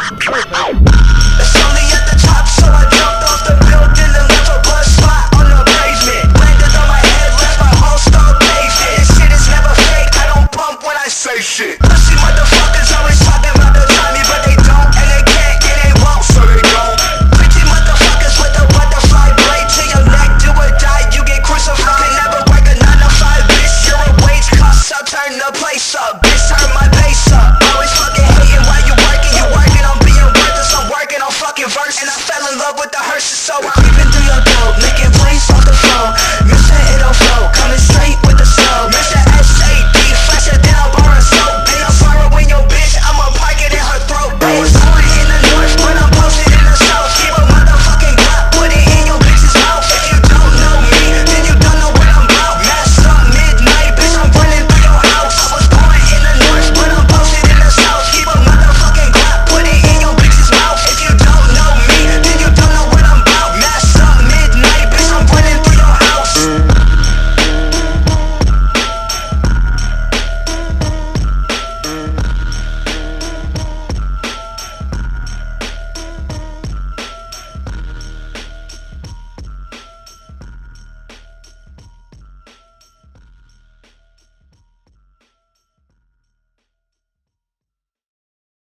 It's only at the top, so I jumped off the building and left a blood spot on the pavement. Landed on my head, left my whole skull pavement. This shit is never fake, I don't pump when I say shit. Pussy motherfuckers always talking about the timing, but they don't, and they can't, and they won't, so they don't. Pretty motherfuckers with a butterfly blade to your neck, do or die, you get crucified. Can never break a 9 to 5, bitch, you're a wage cost, I'll turn the place up.